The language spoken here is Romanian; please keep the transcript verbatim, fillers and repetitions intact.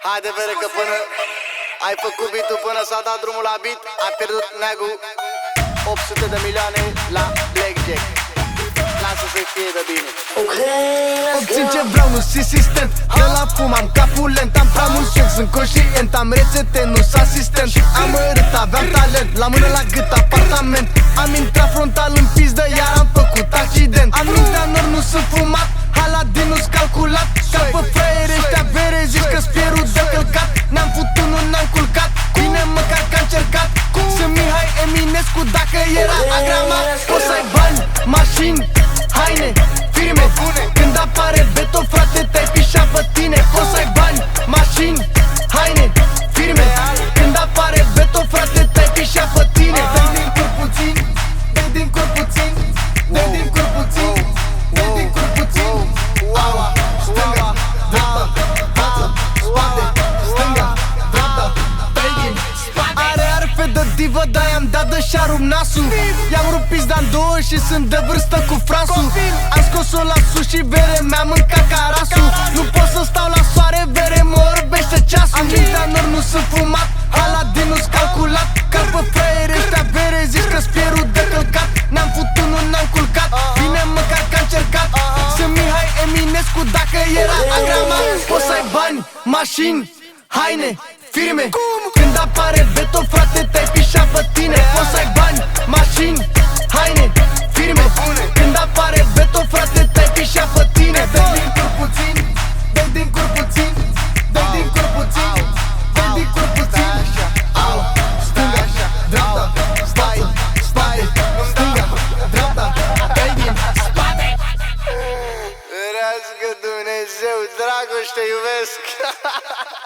Hai de vere că până ai făcut beat-ul, până s-a dat drumul la beat, a pierdut neagul opt sute de milioane la Blackjack. Lasă să fie de bine. Obțin ce vreau, nu sunt sistem. De la fum am capul lent, am prea mult sex, sunt conștient, am rețete, nu sunt asistent. Am mărit, aveam talent, la mână la gât, apartament. Am intrat frontal în pizdă, iar am făcut accident. Am mintea nor, nu sunt fumat, Haladin nu-s calculat. Că pe fraieri ăștia bere, zici că-s pierul de călcat. N-am futut, nu n-am culcat, bine măcar că-am încercat. Sunt Mihai Eminescu, dacă era agramat. O să ai bani, mașini, haine, firme. Când apare Beto, frate, te-ai pișat pe tine. O să ai bani, mașini, haine, firme. Când apare Beto, frate, te-ai pișat pe tine. Dă-i din cur puțin, dă-i din cur puțin, dă-i din cur puțin, dă-i din cur puțin. Aua, stânga, dreapta, față, spate, stânga, dreapta, dă-i din spate. Are arfe de divă, dar i-am dat de șarup nasul. I-am rupt pizda în două și sunt de vârstă cu fransul. Am scos-o la sus și bere, mi-a mâncat carasul. Nu pot să stau la soare, bere, mă orbește ceasul. Am mintea nor, nu sunt fumat, Haladin nu-s calculat. Că pe fraieri ăștia bere, zici că-s pierul de călcat. N-am futut, nu n-am culcat, bine măcar că-am încercat. Sunt Mihai Eminescu, dacă era agramat. O să ai bani, mașini, haine, firme. Când apare Beto, frate, te-ai pișat pe tine. O să ai bani, mașini, haine, firme. Când apare Beto, frate, te-ai pișat pe tine. Dă-i din cur puțin, dă-i din cur puțin, dă-i din cur puțin, dă-i din cur puțin. Au, stânga, dreapta, stai, spate, stânga, dreapta, dă-i din spate. Ferească Dumnezeu, Dragoș, te iubesc.